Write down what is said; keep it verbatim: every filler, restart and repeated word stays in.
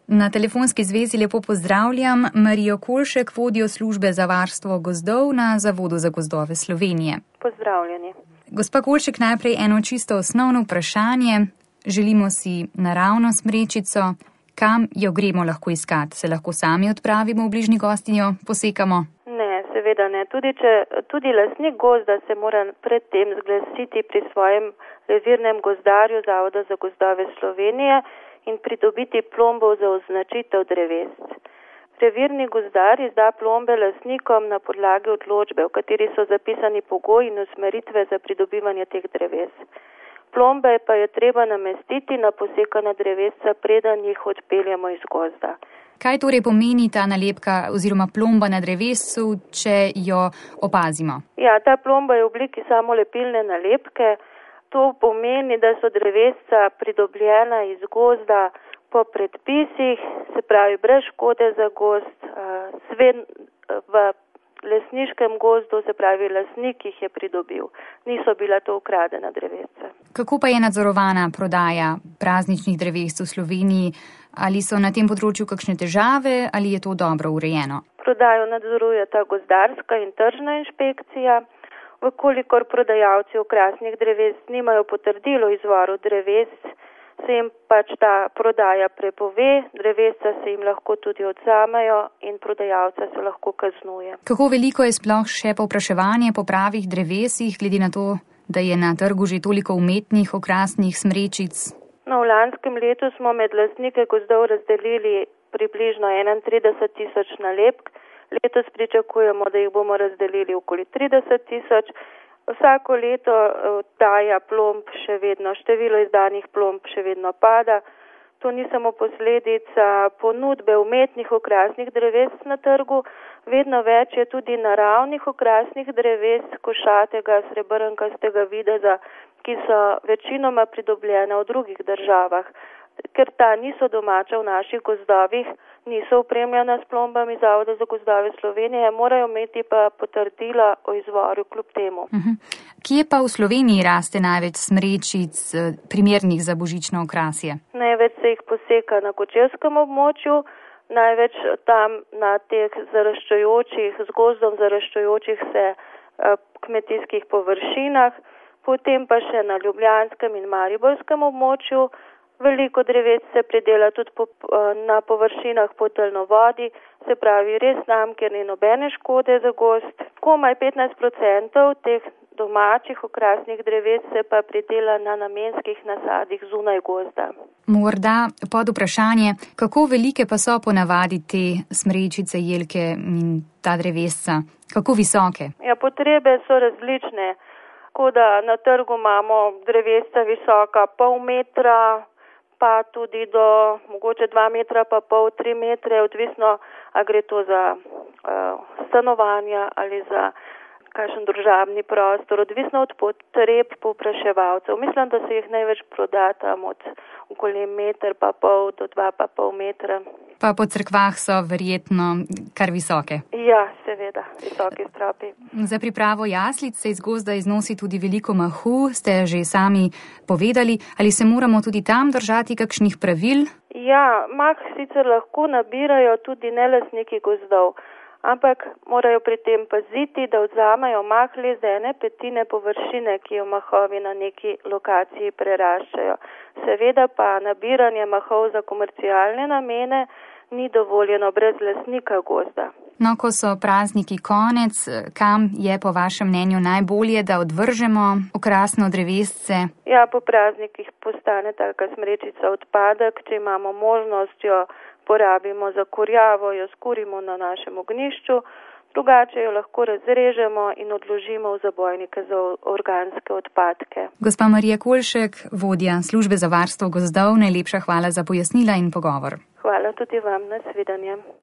Na telefonski zvezi lepo pozdravljam Marijo Kolšek, vodjo službe za varstvo gozdov na Zavodu za gozdove Slovenije. Pozdravljeni. Gospa Kolšek, najprej eno čisto osnovno vprašanje. Želimo si naravno smrečico. Kam jo gremo lahko iskati? Se lahko sami odpravimo v bližnji gost in jo posekamo? Ne, seveda ne. Tudi, če, tudi lastnik gozda se mora predtem zglasiti pri svojem revirnem gozdarju Zavoda za gozdove Slovenije in pridobiti plombo za označitev drevesc. Revirni gozdar izda plombe lastnikom na podlagi odločbe, v kateri so zapisani pogoji in usmeritve za pridobivanje teh dreves. Plombe pa je treba namestiti na posekana drevesca, preden jih odpeljemo iz gozda. Kaj torej pomeni ta nalepka oziroma plomba na drevescu, če jo opazimo? Ja, ta plomba je v obliki samolepilne nalepke. To pomeni, da so drevesca pridobljena iz gozda po predpisih, se pravi brez škode za gozd, svet v lesniškem gozdu, se pravi lastnik jih je pridobil. Niso bila to ukradena drevesca. Kako pa je nadzorovana prodaja prazničnih drevesc v Sloveniji? Ali so na tem področju kakšne težave ali je to dobro urejeno? Prodajo nadzoruje ta gozdarska in tržna inšpekcija. Vkolikor prodajalci okrasnih dreves nimajo potrdilo o izvoru dreves, se jim pač ta prodaja prepove, drevesca se jim lahko tudi odvzamejo in prodajalca se lahko kaznuje. Kako veliko je sploh še povpraševanje po pravih drevesih, glede na to, da je na trgu že toliko umetnih okrasnih smrečic? No, v lanskem letu smo med lastnike gozdov razdelili približno enaintrideset tisoč nalepk. Letos pričakujemo, da jih bomo razdelili okoli trideset tisoč. Vsako leto daja plomb še vedno, število izdanih plomb še vedno pada. To ni samo posledica ponudbe umetnih okrasnih dreves na trgu, vedno več je tudi naravnih okrasnih dreves, košatega, srebrnkastega videza, ki so večinoma pridobljene v drugih državah. Ker ta niso domača v naših gozdovih, niso opremljena s plombami Zavoda za gozdove Slovenije, morajo imeti pa potrdila o izvoru kljub temu. Uh-huh. Kje pa v Sloveniji raste največ smrečic, primernih za božično okrasje? Največ se jih poseka na kočevskem območju, največ tam na teh zaraščajočih, z gozdom zaraščajočih se kmetijskih površinah, potem pa še na ljubljanskem in mariborskem območju. Veliko dreves se pridela tudi po, na površinah podtalno vodi, se pravi res tam, kjer ni nobene škode za gozd. Komaj petnajst procentov teh domačih okrasnih dreves se pa pridela na namenskih nasadih zunaj gozda. Morda pod vprašanje, kako velike pa so ponavadi te smrečice, jelke in ta drevesca? Kako visoke? Ja, potrebe so različne. Tako da na trgu imamo drevesca visoka pol metra, pa tudi do mogoče dva metra, pa pol, tri metre, odvisno, a gre to za uh, stanovanja ali za kakšen družabni prostor, odvisno od potreb povpraševalcev. Mislim, da se jih največ proda tam od okoli meter pa pol do dva pa pol metra. Pa po cerkvah so verjetno kar visoke. Ja, seveda, visoki stropi. Za pripravo jaslic se iz gozda iznosi tudi veliko mahu, ste že sami povedali. Ali se moramo tudi tam držati kakšnih pravil? Ja, mah sicer lahko nabirajo tudi nelastniki gozdov, ampak morajo pri tem paziti, da odvzamejo mah le z ene petine površine, ki jo mahovi na neki lokaciji preraščajo. Seveda pa nabiranje mahov za komercialne namene ni dovoljeno brez lastnika gozda. No, ko so prazniki konec, kam je po vašem mnenju najbolje, da odvržemo okrasno drevesce? Ja, po praznikih postane taka smrečica odpadek, če imamo možnost, jo porabimo za kurjavo, jo skurimo na našem ognjišču, drugače jo lahko razrežemo in odložimo v zabojnike za organske odpadke. Gospa Marija Kolšek, vodja službe za varstvo gozdov, najlepša hvala za pojasnila in pogovor. Hvala tudi vam, nasvidenje.